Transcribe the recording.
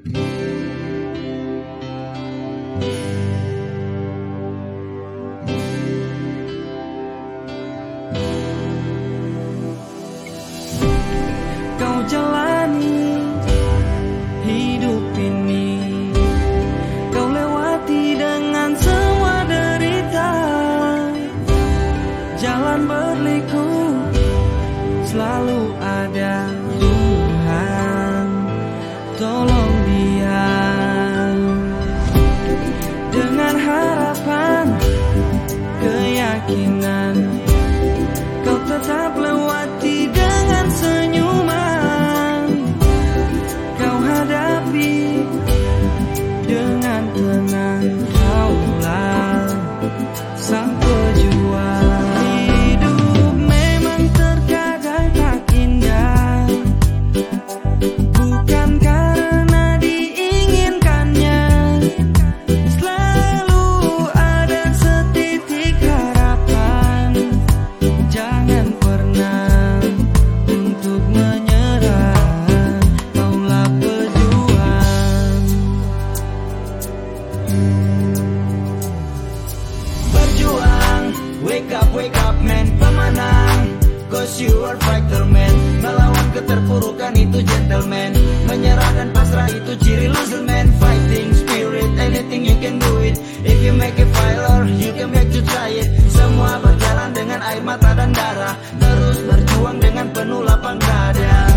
Kau jalani hidup ini, kau lewati dengan semua derita. Jalan berliku, selalu ada Tuhan, tolong dia. Dengan harapan, keyakinan, kau tetap lewati dengan senyuman. Kau hadapi dengan tenang, kaulah sang pejuang. Hidup memang terkadang tak indah, bukan karena diinginkannya. Selalu ada setitik harapan, jangan pernah untuk menyerah, kaulah pejuang. Berjuang, wake up man, pemenang, cause you are fighter man. Melawan keterpurukan itu gentleman, menyerah dan pasrah itu ciri loser man. Fighting spirit, anything you can do it. If you make a failure, you can back to try it. Semua berjalan dengan air mata dan darah, terus berjuang dengan penuh lapang dada.